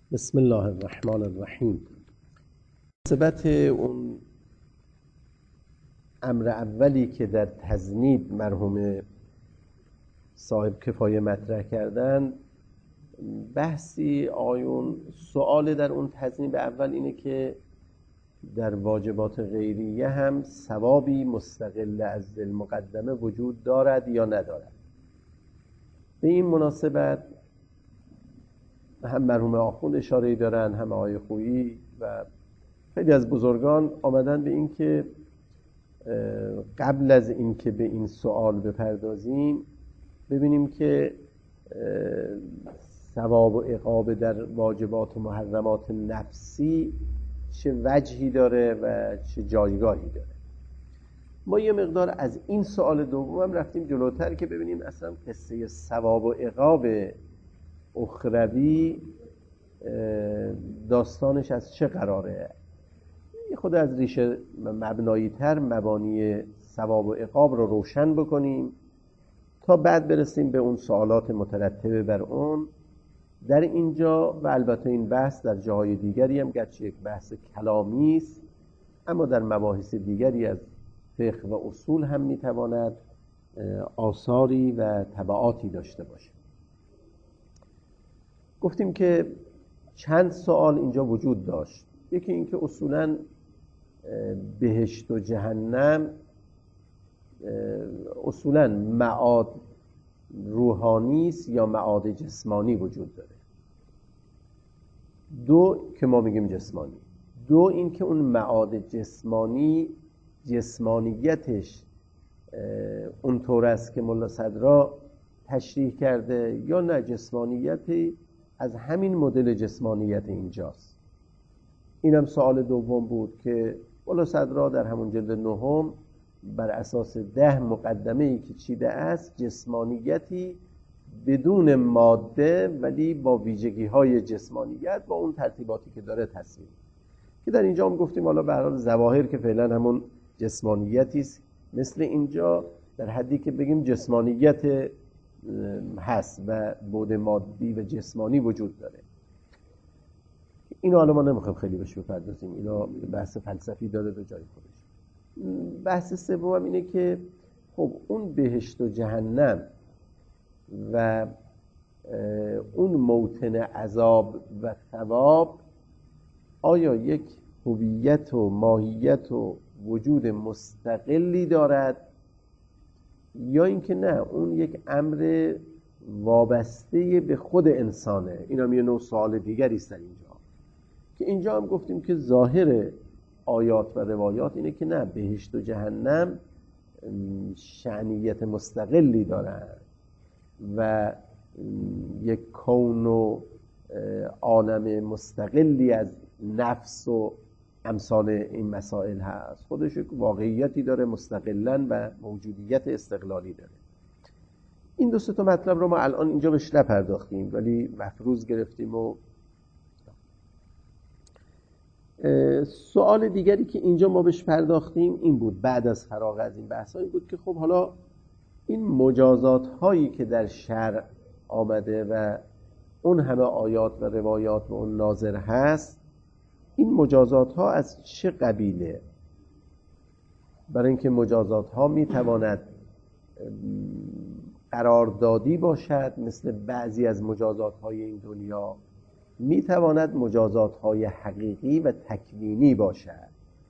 بسم الله الرحمن الرحیم. مناسبت اون امر اولی که در تذنیب مرحوم صاحب کفایه مطرح کردن، بحثی آیون سوال در اون تذنیب اول اینه که در واجبات غیریه هم ثوابی مستقل از المقدمه وجود دارد یا ندارد. به این مناسبت هم مرحوم آخوند اشاره دارن، هم آقای خویی و خیلی از بزرگان آمدن به این که قبل از این که به این سوال بپردازیم ببینیم که ثواب و عقاب در واجبات و محرمات نفسی چه وجهی داره و چه جایگاهی داره. ما یه مقدار از این سوال دوم هم رفتیم جلوتر که ببینیم اصلا قصه ثواب و عقاب اخروی داستانش از چه قراره. خود از ریشه مبنایی تر مبانی ثواب و عقاب رو روشن بکنیم تا بعد برسیم به اون سوالات مترتبه بر اون. در اینجا و البته این بحث در جاهای دیگری هم گرچه یک بحث کلامی است، اما در مباحث دیگری از فقه و اصول هم میتواند آثاری و تبعاتی داشته باشه. گفتیم که چند سوال اینجا وجود داشت. یکی این که اصولاً بهشت و جهنم اصولاً معاد روحانی است یا معاد جسمانی وجود داره. دو که ما میگیم جسمانی. دو این که اون معاد جسمانی جسمانیتش اونطور است که ملا صدرا تشریح کرده یا نه، جسمانیتی از همین مدل جسمانیت اینجاست. اینم سوال دوم بود که ملا صدرا در همون جلد نهم بر اساس 10 مقدمه‌ای که چیده است جسمانیتی بدون ماده ولی با ویژگی‌های جسمانیت با اون ترتیباتی که داره تصویر که در اینجا هم گفتیم حالا به هر حال ظواهر که فعلا همون جسمانیتی است، مثل اینجا در حدی که بگیم جسمانیت هست و بعد مادی و جسمانی وجود داره. اینو حالا ما نمیخوایم خیلی بهش بپردازیم، اینا بحث فلسفی داره به جای خودش. بحث سوم اینه که خب اون بهشت و جهنم و اون موطن عذاب و ثواب آیا یک هویت و ماهیت و وجود مستقلی دارد یا اینکه نه اون یک امر وابسته به خود انسانه؟ این هم یه نوع سوال دیگری است در اینجا که اینجا هم گفتیم که ظاهر آیات و روایات اینه که نه، بهشت و جهنم شأنیت مستقلی دارن و یک کون و عالم مستقلی از نفس و امثال این مسائل هست، خودش یک واقعیتی داره مستقلاً و موجودیت استقلالی داره. این دو سه تا مطلب رو ما الان اینجا بهش نپرداختیم ولی مفروض گرفتیم. و سوال دیگری که اینجا ما بهش پرداختیم این بود بعد از فراغ از این بحث ها، این بود که خب حالا این مجازات هایی که در شرع آمده و اون همه آیات و روایات و اون ناظر هست، این مجازات ها از چه قبیله؟ برای اینکه مجازات ها می تواند قراردادی باشد مثل بعضی از مجازات های این دنیا، می تواند مجازات های حقیقی و تکوینی باشد.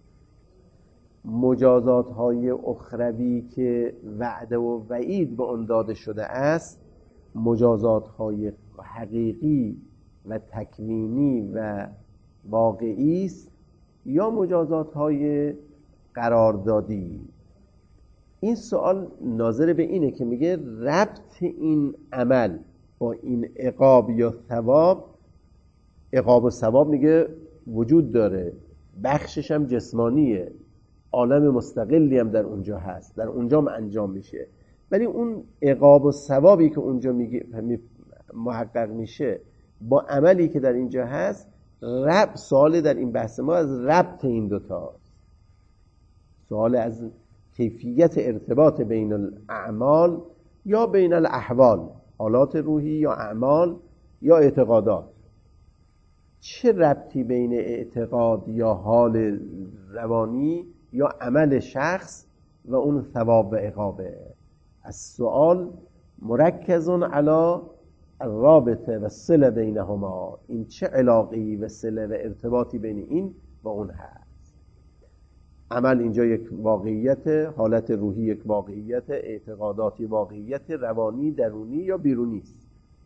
مجازات های اخروی که وعده و وعید به آن داده شده است مجازات های حقیقی و تکوینی و واقعی است یا مجازات های قراردادی؟ این سوال ناظر به اینه که میگه ربط این عمل با این عقاب یا ثواب، عقاب و ثواب میگه وجود داره، بخشش هم جسمانیه، عالم مستقلی هم در اونجا هست، در اونجا هم انجام میشه، ولی اون عقاب و ثوابی که اونجا میگه محقق میشه با عملی که در اینجا هست، سوال در این بحث ما از ربط این دوتا، سوال از کیفیت ارتباط بین الاعمال یا بین الاحوال، حالات روحی یا اعمال یا اعتقادات. چه ربطی بین اعتقاد یا حال روانی یا عمل شخص و اون ثواب و عقابه؟ السؤال مرکز علی الرابطه و صله بینهما. این چه علاقه‌ای و صله و ارتباطی بین این و اون هست؟ عمل اینجا یک واقعیت، حالت روحی یک واقعیت، اعتقاداتی واقعیت، روانی درونی یا بیرونی است.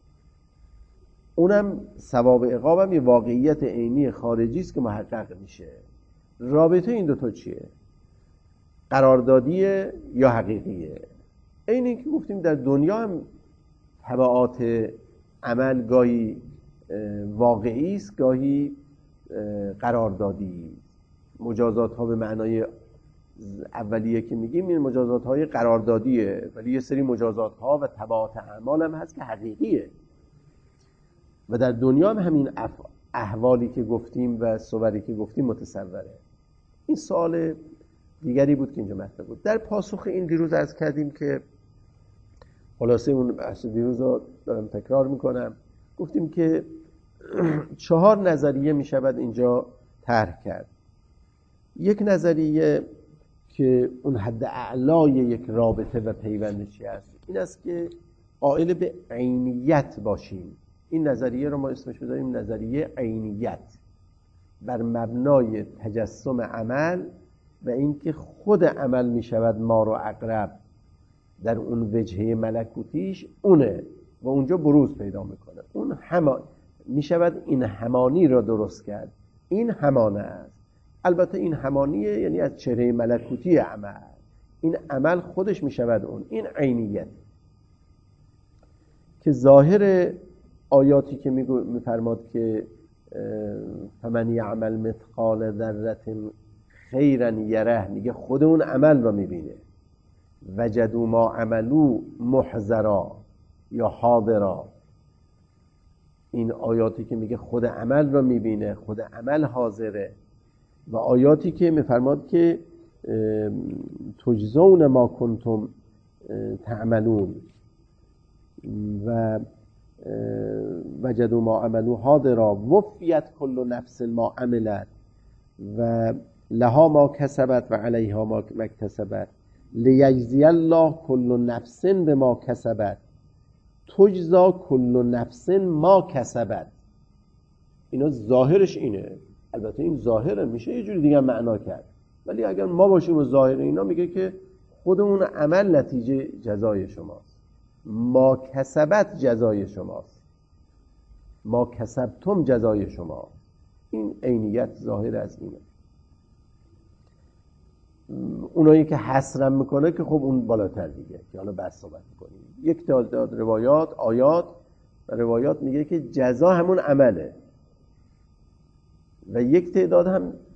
اونم ثواب و عقابم یه واقعیت عینی خارجی است که محقق میشه. رابطه این دوتا چیه؟ قراردادیه یا حقیقیه؟ اینی که گفتیم در دنیا هم تبعات عمل گاهی واقعی است، گاهی قراردادی. مجازات ها به معنای اولیه که میگیم این مجازات های قراردادیه، ولی یه سری مجازات ها و تبعات اعمال هم هست که حقیقیه. و در دنیا هم همین احوالی که گفتیم و صوری که گفتیم متصوره. این سوال دیگری بود که اینجا مطرح بود. در پاسخ این دیروز عرض کردیم که خلاصه اون بحث دیروز رو دارم تکرار میکنم. گفتیم که 4 نظریه میشود اینجا طرح کرد. یک نظریه که اون حد اعلای یک رابطه و پیوند چی است، این است که قائل به عینیت باشیم. این نظریه رو ما اسمش بذاریم نظریه عینیت، بر مبنای تجسم عمل و اینکه خود عمل میشود مار و عقرب در اون وجهه ملکوتیش اونه و اونجا بروز پیدا میکنه. اون میشود این همانی را درست کرد. این همانه است. البته این همانیه یعنی از چهره ملکوتی عمل. این عمل خودش میشود اون. این عینیت که ظاهر آیاتی که میفرماد که فمن یعمل مثقال ذره خیرا یره، میگه خود اون عمل را میبینه. وجدوا ما عملو محضرا یا حاضرا، این آیاتی که میگه خود عمل را میبینه، خود عمل حاضره. و آیاتی که میفرماد که تجزون ما کنتم تعملون و وجدوا ما عملو حاضرا وفیت کل نفس ما عملت و لها ما کسبت و علیها ما اکتسبت لیجزی الله کل نفس بما کسبت تجزا کل نفس ما کسبت. اینا ظاهرش اینه. البته این ظاهره، میشه یه جوری دیگه معنا کرد، ولی اگر ما باشیم و ظاهر اینا میگه که خود اون عمل نتیجه جزای شماست. ما کسبت جزای شماست، ما کسبتم جزای شما. این عینیت ظاهر از اینه. اونایی که حسرم میکنه که خب اون بالاتر دیگه که حالا بحث صحبت میکنیم. یک تعداد روایات آیات و روایات میگه که جزا همون عمله و یک تعداد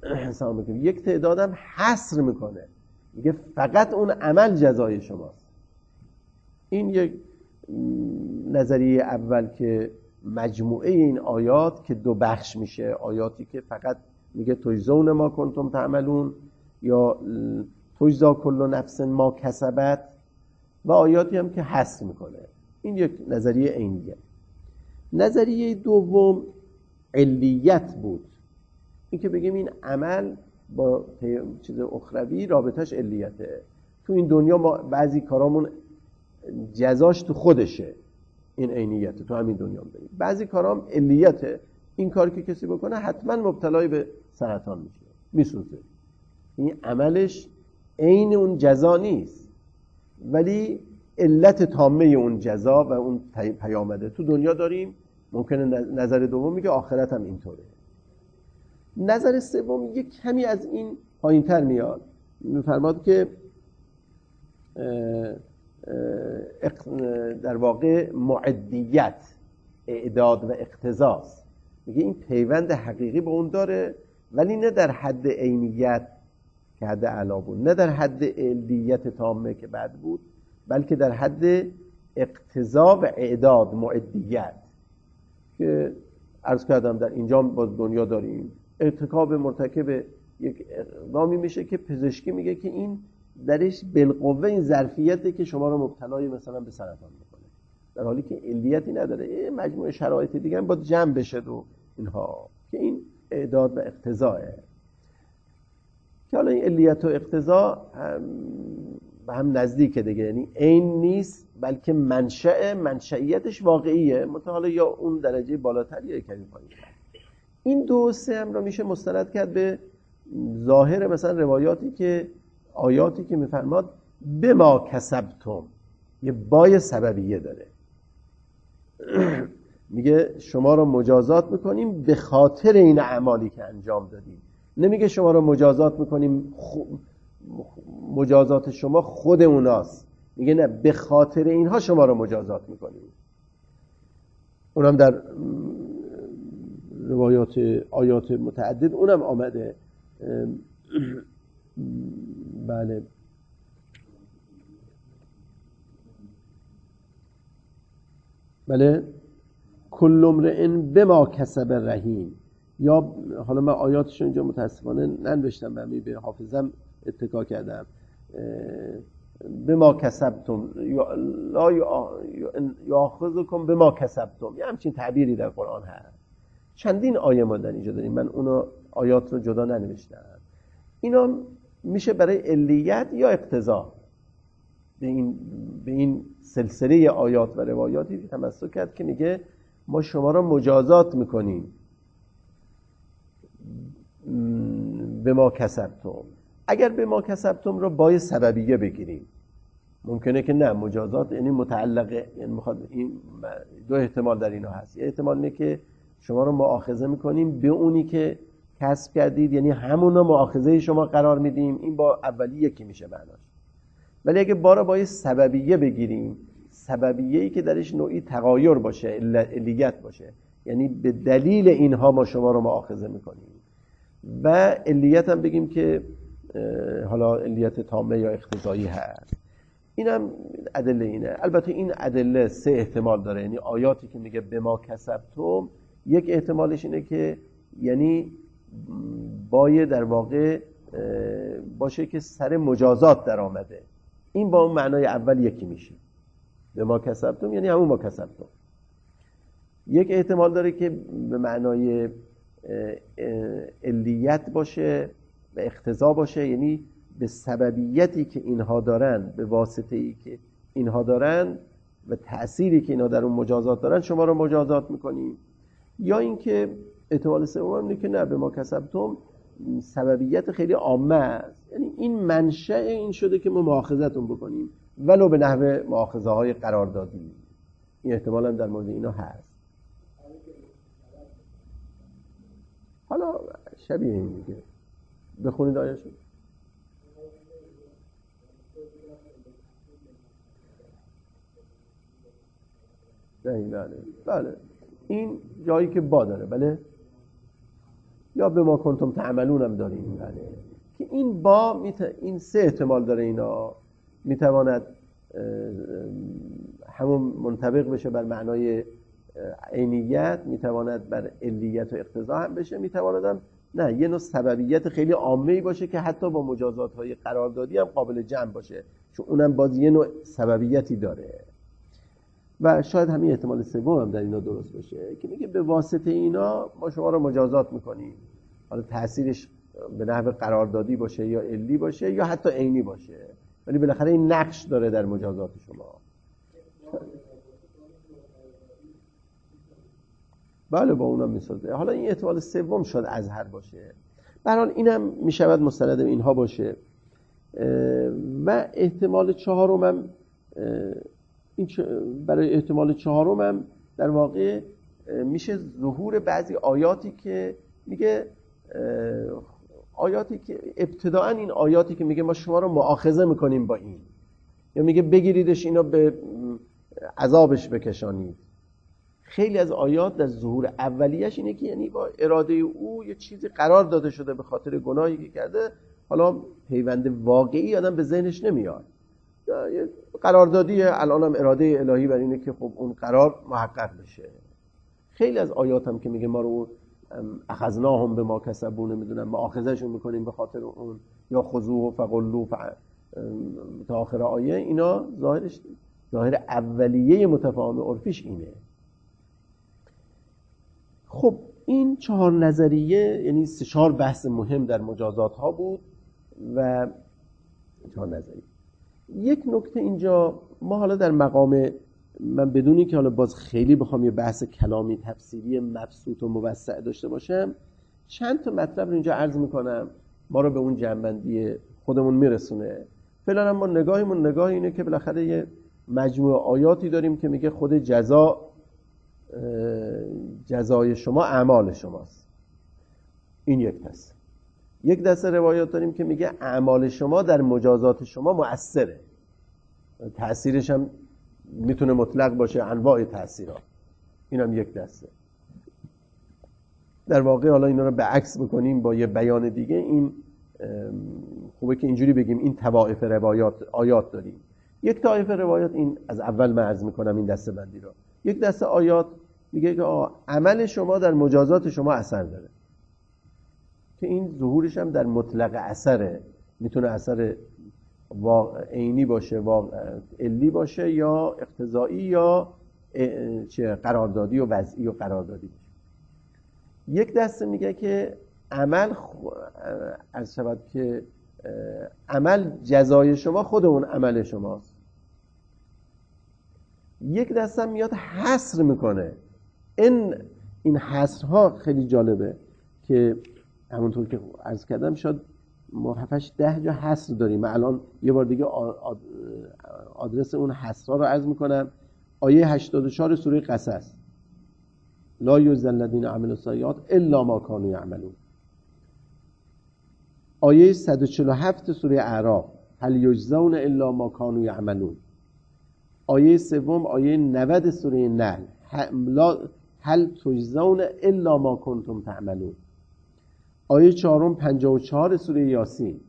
هم حصر میکنه، میگه فقط اون عمل جزای شماست. این یک نظریه اول که مجموعه این آیات که 2 بخش میشه، آیاتی که فقط میگه تجزون ما کنتم تعملون یا تجزا کل نفس ما کسبت و آیاتی هم که حصر میکنه. این یک نظریه عینیه. نظریه دوم علیت بود، این که بگیم این عمل با چیز اخروی رابطش علیته. تو این دنیا ما بعضی کارامون جزاش تو خودشه، این عینیته تو همین دنیا می‌بینیم. بعضی کارام علیته، این کار که کسی بکنه حتما مبتلای به سرطان میشه، میسوزه. این عملش عین اون جزا نیست، ولی علت تامه اون جزا و اون پیامده تو دنیا داریم. ممکنه نظر دوم میگه آخرت هم اینطوره. نظر سوم یک کمی از این پایین‌تر میاد، میفرماد که در واقع معدیت، اعداد و اقتضاست. میگه این پیوند حقیقی با اون داره، ولی نه در حد عینیت که حد اعلا بود، نه در حد علیت تامه که بعد بود، بلکه در حد اقتضا و اعداد، معدیت که عرض کردم در اینجا با دنیا داریم. ارتکاب مرتکب یک اقدامی میشه که پزشکی میگه که این درش بالقوه این ظرفیته که شما رو مبتلای مثلا به سرطان میکنه، در حالی که علیتی نداره. یه مجموعه شرایط دیگه هم باید جمع بشه و اینها که این اعداد و اقتضاه، که حالا این علیت و اقتضا به هم نزدیکه دیگه، یعنی عین نیست بلکه منشأیتش واقعیه، مثلا حالا یا اون درجه بالاتر یا کمی پایین‌تر. این دو سه هم رو میشه مستند کرد به ظاهر مثلا روایاتی که آیاتی که میفرماد به ما کسبتم، یه بای سببیه داره. میگه شما رو مجازات میکنیم به خاطر این اعمالی که انجام دادیم. نمیگه شما رو مجازات میکنیم مجازات شما خود اوناست، میگه نه به خاطر اینها شما رو مجازات میکنیم. اونم در روایات آیات متعدد اونم آمده. بله بله، کل امرئ بما کسب رهین. یا حالا من آیاتش اینجا متاسفانه ننوشتم، من به حافظم اتکا کردم. بما کسبتم لا یاخذکم بما کسبتم، یه همچین تعبیری در قرآن هست. چندین آیه ما در اینجا داریم، من اونو آیات رو جدا ننوشتم. اینا میشه برای علیت یا اقتضا به این سلسله آیات و روایاتی که تمسک کرد که میگه ما شما را مجازات میکنیم به ما کسبتم. اگر به ما کسبتم را بای سببیه بگیریم، ممکنه که نه مجازات یعنی متعلقه، یعنی میخواد این دو احتمال در اینا هست. یه احتمال اینه که شما رو مؤاخذه میکنیم به اونی که کسب کردید، یعنی همونو مؤاخذه شما قرار میدیم، این با اولی یکی میشه معناش. ولی اگه بارا با سببیه بگیریم، سببیه‌ای که درش نوعی تغایر باشه، علیت باشه، یعنی به دلیل اینها ما شما رو مؤاخذه میکنیم، و علیت هم بگیم که حالا علیت تامه یا اقتضایی هست. اینم ادله اینه. البته این ادله سه احتمال داره، یعنی آیاتی که میگه به ما کسبتم، یک احتمالش اینه که یعنی باید در واقع باشه که سر مجازات در آمده، این با اون معنای اول یکی میشه. به ما کسبتم یعنی همون ما کسبتم. یک احتمال داره که به معنای علیت باشه و اقتضا باشه، یعنی به سببیتی که اینها دارن، به واسطه‌ای که اینها دارن و تأثیری که اینها در اون مجازات دارن شما رو مجازات میکنیم. یا اینکه احتمال سوم اینه که نه، به ما کسبتم سببیت خیلی عامه است، یعنی این منشأ این شده که ما مؤاخذتون بکنیم ولو به نحو مؤاخذه های قراردادی. این احتمال هم در مورد اینا هست. حالا شبیه این دیگه بخونید آیه‌شو. بله این جایی که با داره، بله، یا به ما کنتم تعملون هم داریم، بله، که این با این سه احتمال داره. اینا میتواند همون منطبق بشه بر معنای عینیت، میتواند بر علیت و اقتضا هم بشه، میتواند هم نه یه نوع سببیت خیلی عامه‌ای باشه که حتی با مجازات‌های قراردادی هم قابل جمع باشه، چون اونم باز یه نوع سببیتی داره. و شاید همین احتمال سوم هم در اینا درست باشه که میگه به واسطه اینا ما شما رو مجازات میکنیم، حالا تأثیرش به نحو قراردادی باشه یا علی باشه یا حتی عینی باشه، ولی بالاخره این نقش داره در مجازات شما. بله با اونم میسازه. حالا این احتمال سوم شاید اظهر باشه، به هر حال اینم میشود مستند اینها باشه. و احتمال چهارم هم برای احتمال چهارم هم در واقع میشه ظهور بعضی آیاتی که میگه آیاتی که ابتداءً این آیاتی که میگه ما شما رو مؤاخذه میکنیم با این، یا میگه بگیریدش اینو به عذابش بکشانید. خیلی از آیات در ظهور اولیش اینه که یعنی با اراده او یه چیزی قرار داده شده به خاطر گناهی که کرده، حالا پیوند واقعی آدم به ذهنش نمیاد، یه قراردادیه، الان هم اراده الهی بر اینه که خب اون قرار محقق بشه. خیلی از آیات هم که میگه ما رو اخذناهم به ما کسبون، نمیدونم مؤاخذهشون میکنیم به خاطر اون، یا خذوه فغلوا تا آخر آیه، اینا ظاهر اولیه متفاهم عرفیش اینه. خب این 4 نظریه، یعنی 4 بحث مهم در مجازات ها بود و 4 نظریه. یک نکته اینجا، ما حالا در مقام، من بدونی که حالا باز خیلی بخوام یه بحث کلامی تفسیری مبسوط و موسع داشته باشم، چند تا مطلب رو اینجا عرض میکنم، ما رو به اون جنبندی خودمون میرسونه. فعلا ما نگاه اینه که بالاخره یه مجموعه آیاتی داریم که میگه خود جزای شما اعمال شماست. این یک دسته. یک دسته روایات داریم که میگه اعمال شما در مجازات شما مؤثره. تأثیرش هم میتونه مطلق باشه، انواع تأثیرات. این هم یک دسته. در واقع حالا اینا رو به عکس بکنیم با یه بیان دیگه، این خوبه که اینجوری بگیم این طوائف روایات آیات داریم. یک طایفه روایات، این از اول من عرض میکنم این دسته بندی رو، یک دسته آیات میگه که عمل شما در مجازات شما اثر داره، که این ظهورش هم در مطلق اثره، میتونه اثر عینی باشه، علی باشه، یا اقتضایی، یا قراردادی و وضعی و قراردادی باشه. یک دسته میگه که عمل از شود که عمل جزای شما خود اون عمل شماست. یک دسته میاد حصر میکنه. این حصرها خیلی جالبه که همونطور که عرض کردم شاید ما 7-10 جا حصر داریم. من الان یه بار دیگه آدرس اون حصرها رو عرض میکنم. آیه 84 سوره قصص، لا یجزی الذین عملوا السیئات الا ما کانوا یعملون. آیه 147 سوره اعراف، هل یجزون الا ما کانوا یعملون. آیه 3 آیه 90 سوره نحل، هل تجزون الا ما کنتم تعملون. آیه 4 54 سوره یاسین،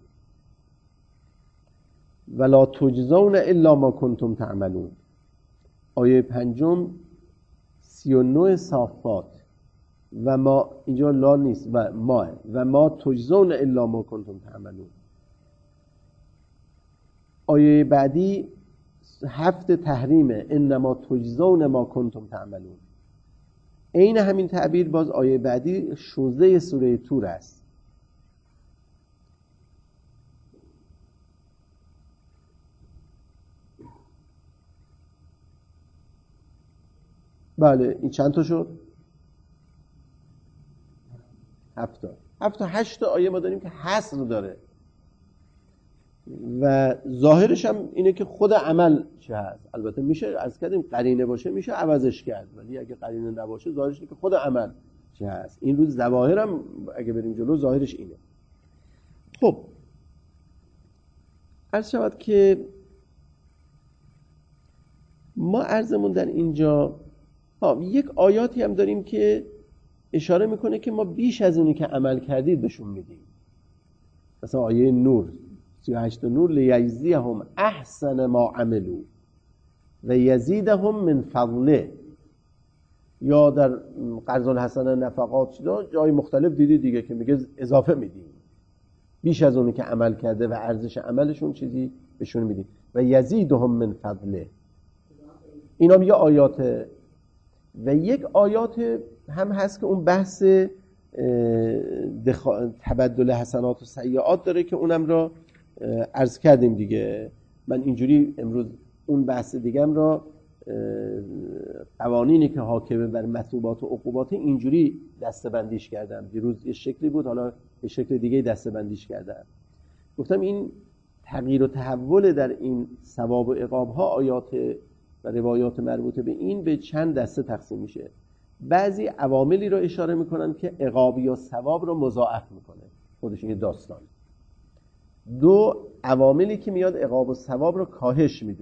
ولا تجزون الا ما کنتم تعملون. آیه 5 39 صافات، و ما، اینجا لا نیست، و ما تجزون الا ما کنتم تعملون. آیه بعدی 7 تحریمه، انما تجزون ما کنتم تعملون. عین همین تعبیر باز آیه بعدی 16 سوره طور است. بله، این چند تا شد؟ 7 تا. 8 تا آیه ما داریم که حصر داره و ظاهرش هم اینه که خود عمل چه هست. البته میشه از کردیم قرینه باشه میشه عوضش کرد، ولی اگه قرینه نباشه ظاهرش اینه که خود عمل چه هست. این روز ظواهر هم اگه بریم جلو ظاهرش اینه. خب عرض شود که ما عرضمون در اینجا یک آیاتی هم داریم که اشاره میکنه که ما بیش از اونی که عمل کردید بهشون میدیم. مثلا آیه نور 38 نور، لیجزیهم احسن ما عملوا و یزیدهم من فضله. یا در قرض الحسنه نفقات جای مختلف دیدید دیگه که میگه اضافه میدیم، بیش از اونی که عمل کرده و ارزش عملشون چیزی بهشون میدیم. و یزیدهم من فضله. اینا میگه آیات. و یک آیات هم هست که اون بحث تبدل حسنات و سیئات داره که اونم را عرض کردیم دیگه. من اینجوری امروز اون بحث دیگم را، قوانینی که حاکمه بر مثوبات و عقوبات، اینجوری دسته‌بندیش کردم. دیروز یه شکلی بود، حالا به شکل دیگه دسته‌بندیش کردم. گفتم این تغییر و تحول در این ثواب و عقاب ها، آیات و روایات مربوطه به این، به چند دسته تقسیم میشه. بعضی عواملی رو اشاره میکنن که عقاب یا ثواب رو مضاعف میکنه، خودش این داستان. 2 عواملی که میاد عقاب و ثواب رو کاهش میده.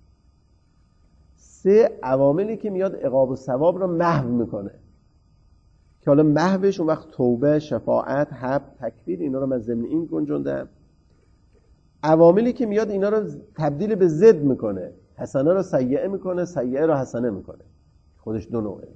3 عواملی که میاد عقاب و ثواب رو محو میکنه، که حالا محوش اون وقت توبه، شفاعت، حب، تکفیر، اینا رو من ضمن این گنجوندم. عواملی که میاد اینا رو تبدیل به ضد میکنه، حسنه رو سیئه میکنه، سیئه رو حسنه میکنه. خودش 2 نوعه.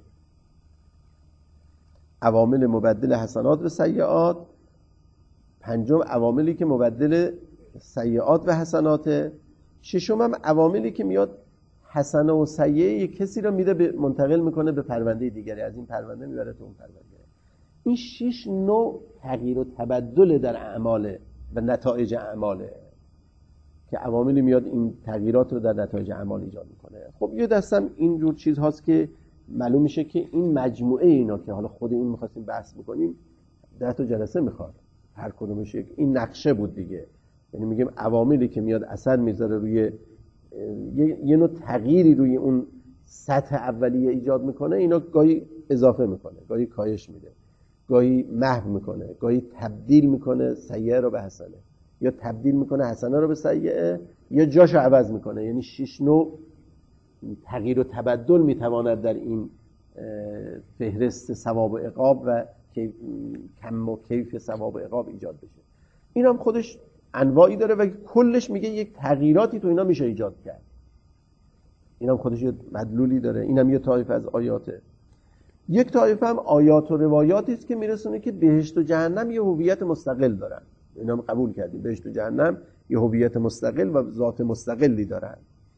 عوامل مبدل حسنات به سیئات. 5 عواملی که مبدل سیئات و حسناته. 6 هم عواملی که میاد حسنه و سیئه یک کسی رو میده منتقل میکنه به پرونده دیگری، از این پرونده میبره تو اون پرونده. این 6 نوع تغییر و تبدل در اعمال و نتایج اعماله که عواملی میاد این تغییرات رو در نتایج اعمال ایجاد میکنه. خب یه دستم اینجور چیز هاست که معلوم میشه که این مجموعه اینا که حالا خود این میخواستیم بحث بکنیم 10 تا جلسه میخواد هر کدومش. این نقشه بود دیگه، یعنی میگیم عواملی که میاد اثر میذاره روی یه نوع تغییری روی اون سطح اولیه ایجاد میکنه، اینا گاهی اضافه میکنه، گاهی کاهش میده، گاهی محو میکنه، گاهی تبدیل میکنه سیئه رو به حسنه، یا تبدیل میکنه حسنه رو به سیئه، یا جاشو عوض میکنه. یعنی 6 نوع تغییر و تبدل میتواند در این فهرست ثواب و عقاب و کم و کیف ثواب و عقاب ایجاد بشه. این هم خودش انواعی داره و کلش میگه یک تغییراتی تو اینا میشه ایجاد کرد. این هم خودش یه مدلولی داره. این هم یه طایفه از آیاته. یک طایفه هم آیات و روایاتی است که میرسونه که بهشت و جهنم یه هویت مستقل دارن. اینا هم قبول کردیم، بهشت و جهنم یه هویت مستقل و ذات مستقلی دارن.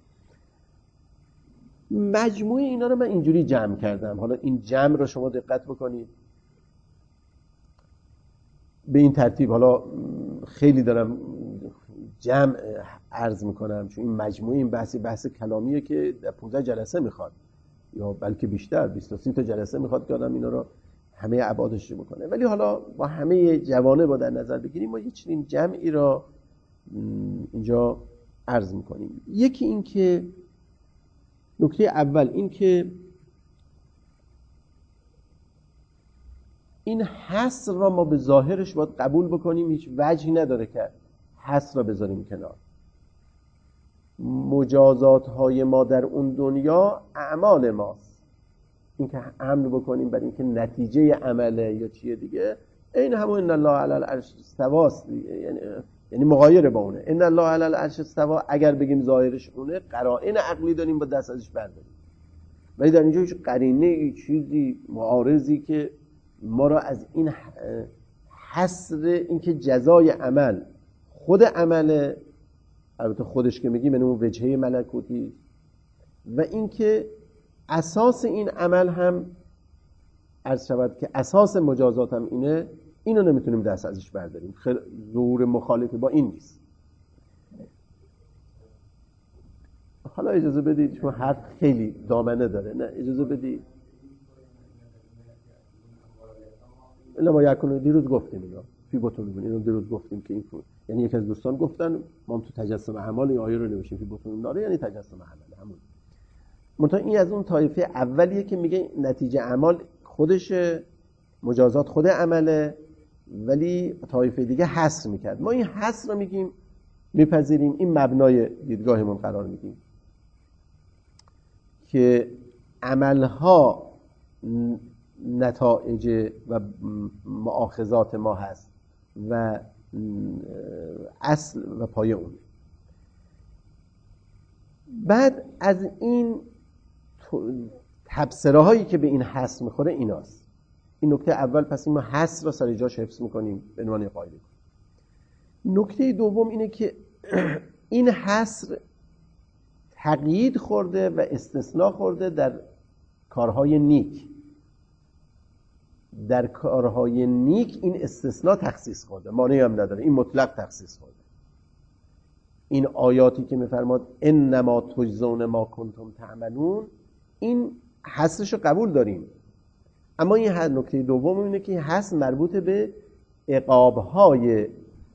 مجموعه اینا رو من اینجوری جمع کردم. حالا این جمع رو شما دقت بکنید به این ترتیب. حالا خیلی دارم جمع عرض میکنم چون این مجموعه این بحث کلامیه که 15 جلسه میخواد یا بلکه بیشتر 23 تا جلسه میخواد که آدم اینا رو همه ابعادش رو بکنه. ولی حالا با همه جوانب رو در نظر بگیریم ما یه چنین جمعی را اینجا عرض میکنیم. یکی این که نکته اول این که این حصر را ما به ظاهرش باید قبول بکنیم، هیچ وجهی نداره که حصر را بذاریم کنار. مجازات های ما در اون دنیا اعمال ماست. این که عمل بکنیم برای اینکه نتیجه عمله یا چیه دیگه، این همون ان الله علی العرش استوى، یعنی مغایر با اونه. ان الله علی العرش استوى اگر بگیم ظاهرش اونه، قرائن عقلی داریم با دست ازش برداریم. ولی در اینجا هیچ قرینه چیزی معارضی که ما را از این حصر اینکه جزای عمل خود عمل، البته خودش که میگیم یعنی اون وجهه ملکوتی، و اینکه اساس این عمل هم عرض شود که اساس مجازات هم اینه، اینو نمیتونیم دست ازش برداریم. ظهور مخالفه با این نیست. حالا اجازه بدید چون حرف خیلی دامنه داره، نه اجازه بدید. الا ما یکونو دیروز گفتیم اینا فی بطون اینو دیروز گفتیم که این یعنی یک از دوستان گفتن ما هم تو تجسم اعمال این آیه رو نوشتیم فی بطون ناره، یعنی تجسم اعمال همون. منتها این از اون طایفه اولیه که میگه نتیجه اعمال خودش، مجازات خود عمله، ولی طایفه دیگه حصر میکرد. ما این حصر رو میگیم میپذیریم، این مبنای دیدگاهمون قرار میدیم که عملها نتایج و مؤاخذات ما هست و اصل و پایه اون. بعد از این تبصره هایی که به این حصر میخوره ایناست. این نکته اول. پس این ما حصر را سر جاش حفظ میکنیم به عنوان قاعده. نکته دوم اینه که این حصر تقیید خورده و استثناء خورده در کارهای نیک. در کارهای نیک این استثناء تخصیص خورده، مانعی هم نداره، این مطلق تخصیص خورده. این آیاتی که میفرماد انما تجزون ما کنتم تعملون، این حصرشو قبول داریم. اما این نکته دوم اینه که حصر مربوط به عقاب‌های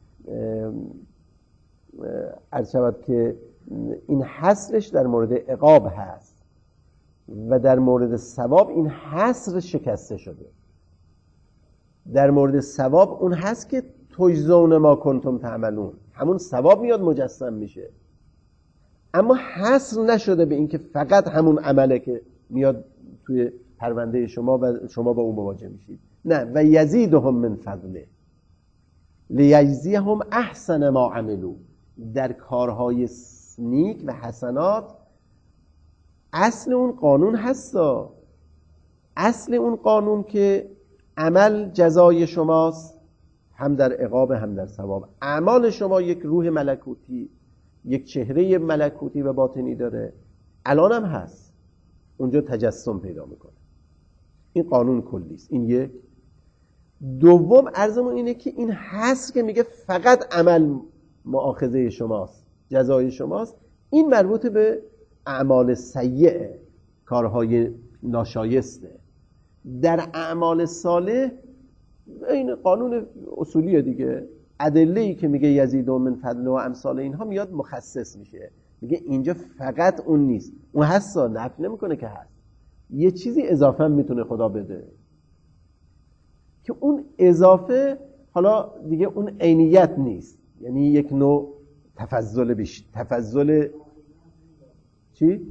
عرض شود که این حصرش در مورد عقاب هست و در مورد ثواب این حصر شکسته شده. در مورد ثواب اون هست که تجزون ما کنتم تعملون، همون ثواب میاد مجسم میشه، اما حصر نشده به این که فقط همون عمله که میاد توی پرونده شما و شما با اون مواجه میشید. نه، و یزیدهم من فضله لیجزیهم احسن ما عملوا. در کارهای نیک و حسنات اصل اون قانون هستا، اصل اون قانون که عمل جزای شماست، هم در عقاب هم در ثواب. اعمال شما یک روح ملکوتی، یک چهره ملکوتی و باطنی داره، الان هم هست، اونجا تجسم پیدا میکنه. این قانون کلی است. این یک. دوم عرضمون اینه که این حصر که میگه فقط عمل مؤاخذه شماست، جزای شماست، این مربوط به اعمال سیئه، کارهای ناشایسته. در اعمال صالح این قانون اصولیه دیگه، ادله‌ای که میگه یزید من فضل و امثال اینها میاد مخصص میشه، میگه اینجا فقط اون نیست، اون هست نفی نمیکنه که هست، یه چیزی اضافه هم میتونه خدا بده که اون اضافه حالا دیگه اون عینیت نیست، یعنی یک نوع تفضل تفضل چی؟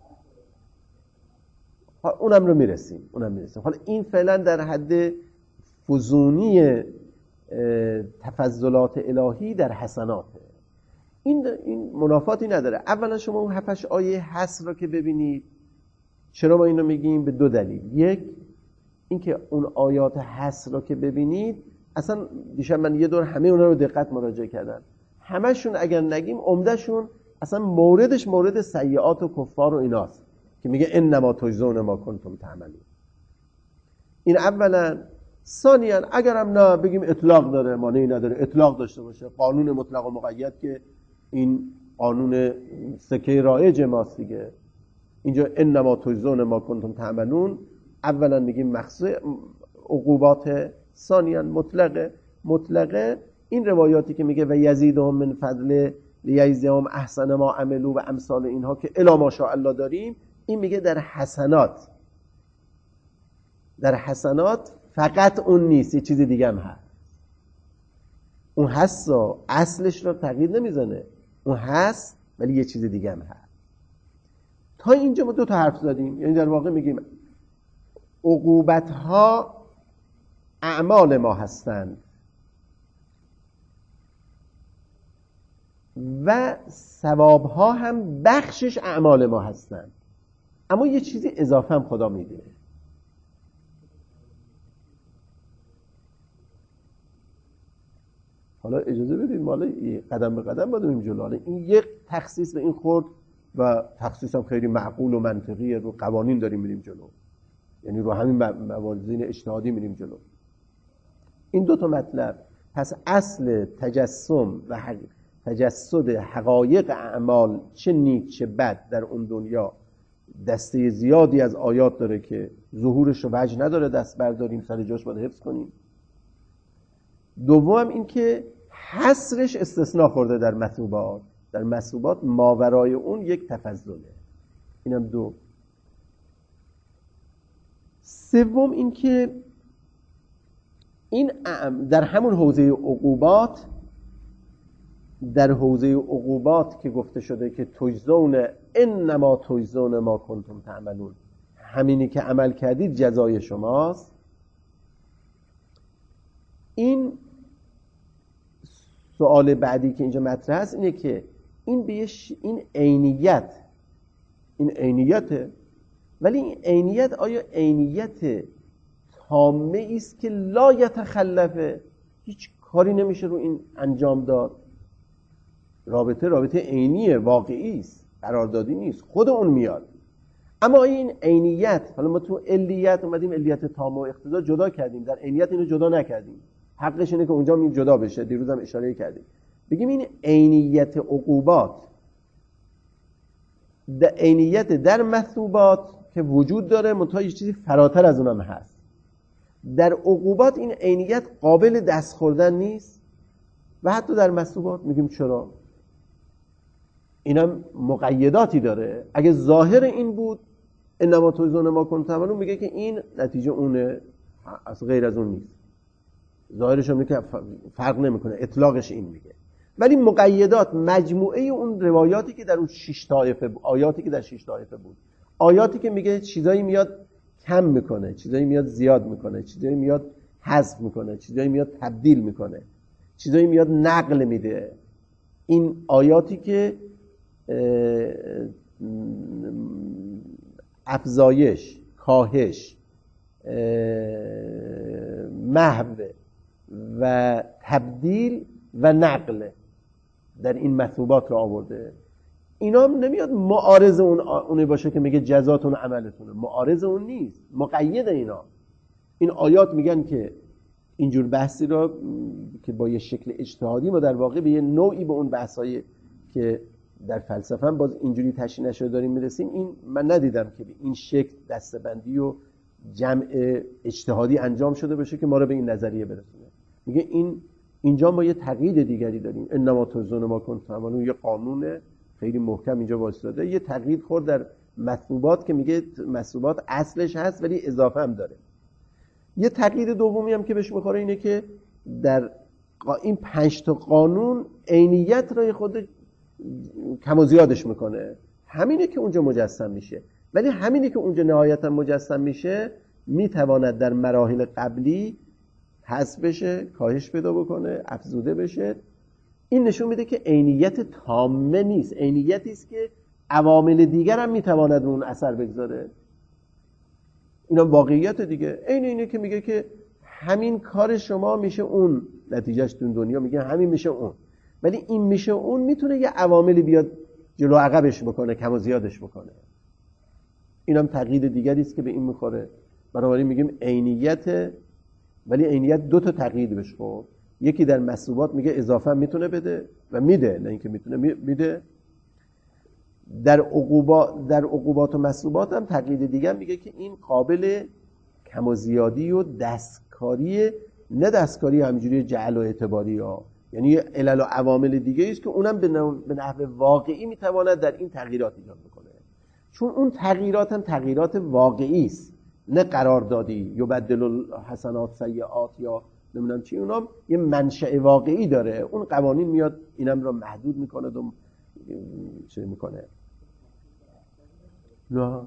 اونم رو میرسیم. حالا این فعلا در حد فزونی تفضلات الهی در حسناته. این منافاتی نداره. اولا شما اون 7 آیه حصر رو که ببینید، چرا ما اینو میگیم؟ به 2 دلیل. یک، اینکه اون آیات حصر رو که ببینید، اصلا دیشب من یه دور همه اونا رو دقت مراجعه کردم، همشون اگر نگیم عمدهشون اصلا موردش مورد سیئات و کفار و ایناست که میگه انما تجزون ما کنتم تعملون. این اولا. ثانیاً اگرم نه بگیم اطلاق داره، مانعی نداره اطلاق داشته باشه، قانون مطلق و مقید که این قانون سکه رایج ماست دیگه. اینجا انما تجزون ما کنتم تعملون، اولا میگیم مخصوص عقوبات، ثانیاً مطلقه این روایاتی که میگه و یزیدهم من فضل لیجزیهم احسن ما عملوا و امثال اینها که الی ما شاء الله داریم، این میگه در حسنات فقط اون نیست، یه چیز دیگه هم هست. اون هست اصلش رو تغییر نمیزنه، اون هست ولی یه چیز دیگه هم هست. تا اینجا ما 2 تا حرف زدیم، یعنی در واقع میگیم عقوبت ها اعمال ما هستند و ثواب ها هم بخشش اعمال ما هستند، اما یه چیزی اضافه هم خدا میده. حالا اجازه بدید ما قدم به قدم بریم جلو. این یک تخصیص به این خورد و تخصیص هم خیلی معقول و منطقیه، رو قوانین داریم میریم جلو، یعنی رو همین موازین اجتهادی میریم جلو. این 2 تا مطلب. پس اصل تجسم و تجسد حقایق اعمال، چه نیک چه بد، در اون دنیا دسته زیادی از آیات داره که ظهورش رو وجه نداره دست برداریم، سر جاش باید حفظ کنیم. دوم این که حصرش استثناء خورده در مثوبات ماورای اون یک تفضله. اینم 2. سوم این که این در همون حوزه عقوبات که گفته شده که انما تجزون ما کنتم تعملون، همینی که عمل کردید جزای شماست. این سوال بعدی که اینجا مطرح است اینه که این عینیته، ولی این عینیت آیا عینیت تامه است که لا یتخلفه، هیچ کاری نمیشه رو این انجام داد؟ رابطه عینیه، واقعی است، قراردادی نیست، خود اون میاد. اما این عینیت، حالا ما تو علیت اومدیم علیت تامه و اقتضا جدا کردیم، در عینیت اینو جدا نکردیم، حقش اینه که اونجا می جدا بشه. دیروز هم اشاره کردیم، بگیم این عینیت عقوبات، عینیت در مثوبات که وجود داره، منتها یه چیزی فراتر از اونم هست. در عقوبات این عینیت قابل دست خوردن نیست و حتی در مثوبات میگیم چرا؟ اینم مقیداتی داره. اگه ظاهر این بود انما تجزون ما کنتم تعملون، میگه که این نتیجه اونه، از غیر از اون نیست. ظاهرش هم که فرق نمیکنه، اطلاقش این میگه. ولی مقیدات، مجموعه اون روایاتی که در اون 6 طایفه، آیاتی که در 6 طایفه بود، آیاتی که میگه چیزایی میاد کم میکنه، چیزایی میاد زیاد میکنه، چیزایی میاد حذف میکنه، چیزایی میاد تبدیل میکنه، چیزایی میاد نقل میده. این آیاتی که افزایش، کاهش، محو و تبدیل و نقل در این مثوبات رو آورده. اینا هم نمیاد معارض اون باشه که میگه جزاتون عملتونه، معارض اون نیست، مقید اینا. این آیات میگن که اینجور بحثی را که با یه شکل اجتهادی ما در واقع به یه نوعی به اون بحثایی که در فلسفه هم باز اینجوری تشریح نشده داریم میرسیم، این من ندیدم که به این شکل دسته‌بندی و جمع اجتهادی انجام شده باشه که ما رو به این نظریه برسونه. میگه اینجا ما یه تقیید دیگری داریم، انما تجزون ما کنتم تعملون، یه قانون خیلی محکم اینجا واسطاده. یه تقیید خورد در مطلوبات که میگه مطلوبات اصلش هست ولی اضافه هم داره. یه تقیید دومی هم که بهش میخوره اینه که در این 5 تا قانون عینیت را خود کم و زیادش میکنه. همینه که اونجا مجسم میشه، ولی همینه که اونجا نهایتا مجسم میشه میتواند در مراحل قبلی حذف بشه، کاهش پیدا بکنه، افزوده بشه. این نشون میده که عینیت تامه نیست، عینیتی است که عوامل دیگر هم میتواند اون اثر بگذاره. اینا واقعیت دیگه. اینه که میگه که همین کار شما میشه اون، نتیجهش تو دنیا میگه همین میشه اون، ولی این میشه اون میتونه یه عواملی بیاد جلو عقبش بکنه، کم و زیادش بکنه. اینم تقیید دیگری است که به این میخوره. بنابراین میگیم عینیت، ولی عینیت 2 تا تقیید بهش خورد. یکی در مسلوبات میگه اضافه میتونه بده و میده، نه اینکه میتونه میده. در عقوبات و مسلوبات هم تقیید دیگه میگه که این قابل کم و زیادی و دستکاری، نه دستکاری همینجوری جعل و اعتباری ها، یعنی علل و عوامل دیگه است که اونم به نحو واقعی میتواند در این تغییرات ایجاد بکنه. چون اون تغییرات هم تغییرات واقعی است، نه قراردادی، یبدل الحسنات سیئات یا نمیدونم چی. اونام یه منشأ واقعی داره. اون قوانین میاد اینم رو محدود میکنه و چه میکنه. نه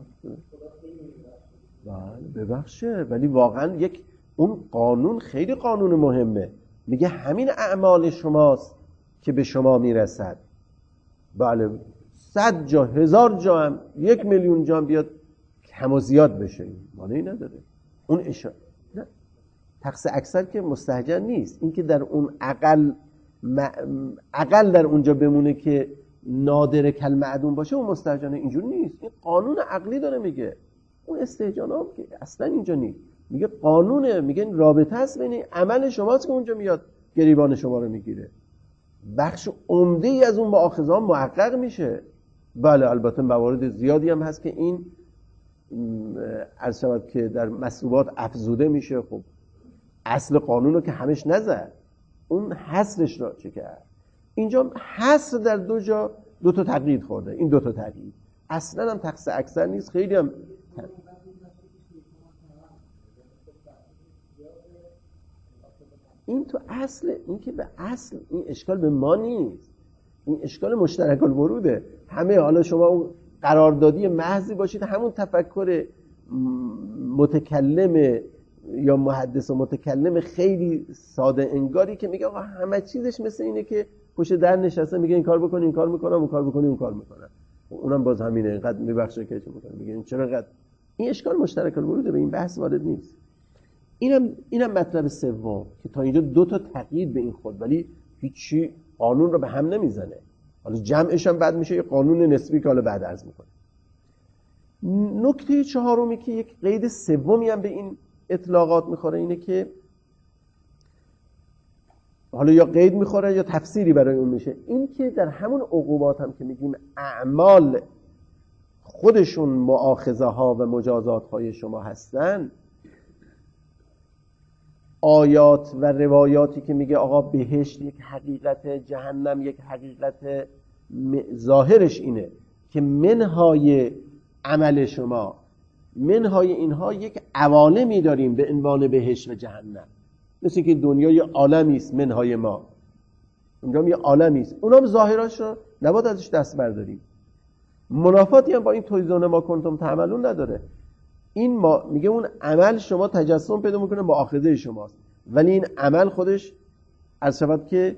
ببخشه، ولی واقعا اون قانون خیلی قانون مهمه. میگه همین اعمال شماست که به شما میرسد. بله 100 جا 1000 جا هم 1,000,000 جا هم بیاد کم و زیاد بشه، معنی نداره. اون نه تقص اکثر که مستهجن نیست. این که در اون اقل در اونجا بمونه که نادر کل معدوم باشه اون مستهجنه. اینجور نیست. این قانون عقلی داره میگه. اون استهجان هم که اصلا اینجا نیست. میگه قانونه، میگه رابطه هست بین عمل شماست که اونجا میاد گریبان شما رو میگیره. بخش عمده ای از اون مؤاخذه ها محقق میشه. بله البته موارد زیادی هم هست که این عرض شود که در مسلوبات افزوده میشه. خب اصل قانون رو که همش نزد، اون حصرش را چه کرد. اینجا حصر در 2 تا تقیید خورده. این 2 تا تقیید اصلا هم تقص اکثر نیست، خیلی هم این تو اصل، این که به اصل این اشکال به ما نیست، این اشکال مشترک الوروده. همه حالا شما اون قراردادی محضی باشید، همون تفکر متکلم یا محدث و متکلم خیلی ساده انگاری که میگه آقا همه چیزش مثل اینه که پشت در نشسته میگه این کار بکنی این کار میکنم، اون کار بکنی اون کار میکنم، اونم باز همینه، اینقدر میبخشه که چه میکنه. میگه چرا اینقدر این اشکال مشترک الوروده، به این بحث وارد نیست. اینم مطلب سوم که تا اینجا 2 تا تقیید به این خود، ولی هیچی قانون رو به هم نمیزنه. حالا جمعش هم بعد میشه یه قانون نسبی که حالا بعد عرض میکنه. نکته 4 که یک قید سومی هم به این اطلاقات میخوره اینه که حالا یا قید میخوره یا تفسیری برای اون میشه، این که در همون عقوبات هم که میگیم اعمال خودشون مؤاخذه ها و مجازات های شما هستن، آیات و روایاتی که میگه آقا بهشت یک حقیقت، جهنم یک حقیقت، ظاهرش اینه که منهای عمل شما، منهای اینها یک عوالمی داریم به عنوان بهشت و جهنم. مثل که دنیا یه عالمی است منهای ما، اونجا یه عالمی است، اونم ظاهراش رو نباید ازش دست برداریم. منافاتی هم با این تویزون ما کنتم تعملون نداره. این ما میگه اون عمل شما تجسم پیدا میکنه مؤاخذه شماست، ولی این عمل خودش از شود که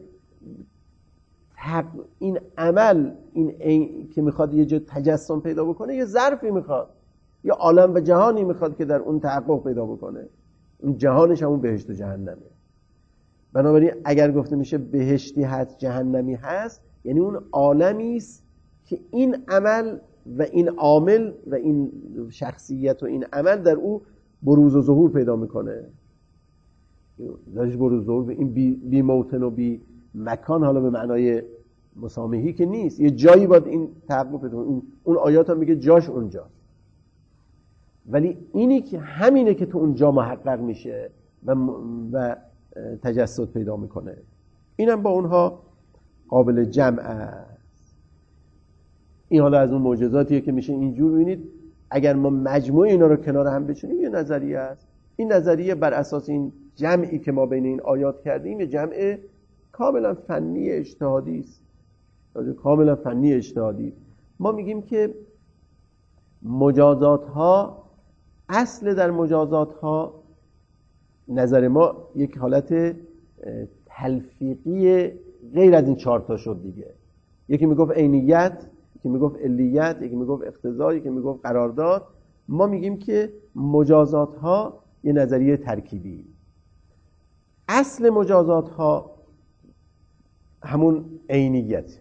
این عمل این که میخواد یه جا تجسم پیدا بکنه یه ظرفی میخواد، یه عالم و جهانی میخواد که در اون تحقق پیدا بکنه. اون جهانش همون بهشت و جهنمه. بنابراین اگر گفته میشه بهشتی هست جهنمی هست، یعنی اون عالمی است که این عمل و این عامل و این شخصیت و این عمل در او بروز و ظهور پیدا میکنه. یجبر الظهور، این بی موطن و بی مکان حالا به معنای مسامحی که نیست، یه جایی باید این تحقق پیدا کنه. اون آیات هم میگه جاش اونجا، ولی اینی که همینه که تو اونجا محقق میشه و تجسد پیدا میکنه. اینم با اونها قابل جمع است. این حالا از اون معجزاتیه که میشه اینجور ببینید اگر ما مجموع اینا رو کنار هم بچینیم یه نظریه است. این نظریه بر اساس این جمعی که ما بین این آیات کردیم یه جمع کاملا فنی اجتهادی است. کاملا فنی اجتهادی. ما میگیم که مجازات ها، اصل در مجازات ها نظر ما یک حالت تلفیقی غیر از این 4 تا شد دیگه. یکی میگفت عینیت، یکی میگفت علیت، یکی میگفت اقتضا، یکی میگفت قرارداد. ما میگیم که مجازات ها یه نظریه ترکیبی. اصل مجازات ها همون عینیت.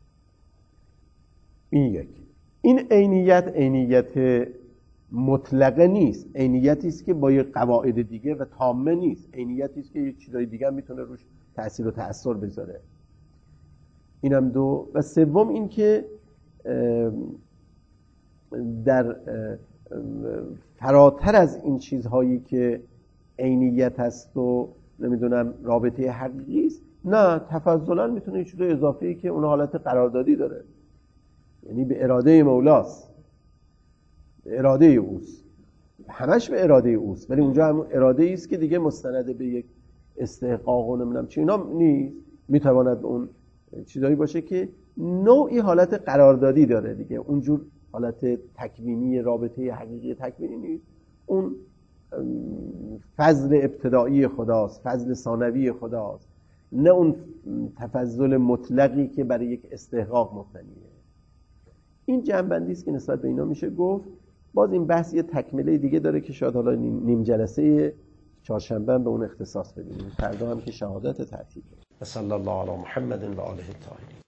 این عینیت مطلقه نیست، عینیتی است که با یه قواعد دیگه و تامه نیست، عینیتی است که یه چیزای دیگه هم میتونه روش تأثیر و تأثیر بذاره. اینم دو. و سوم این که در فراتر از این چیزهایی که عینیت هست و نمیدونم رابطه حقیقی است، نه تفضلا میتونه یه چیز اضافه‌ای که اون حالت قراردادی داره، یعنی به اراده مولاست، به اراده اوست، همش به اراده اوست، ولی اونجا هم اراده ای است که دیگه مستند به یک استحقاق و نمیدونم چی اینا نیست. میتواند اون چیزایی باشه که نوعی حالت قراردادی داره دیگه، اونجور حالت تکوینی رابطه حقیقی تکوینی نیست. اون فضل ابتدایی خداست، فضل ثانوی خداست، نه اون تفضل مطلقی که برای یک استحقاق مبتنیه. این جنبندی است که نسبت به اینا میشه گفت. باز این بحث یه تکمله دیگه داره که شاید حالا نیم جلسه چهارشنبه به اون اختصاص بدیم. فردا هم که شهادت تعطیله. صلی الله علی محمد و آله الطاهرین.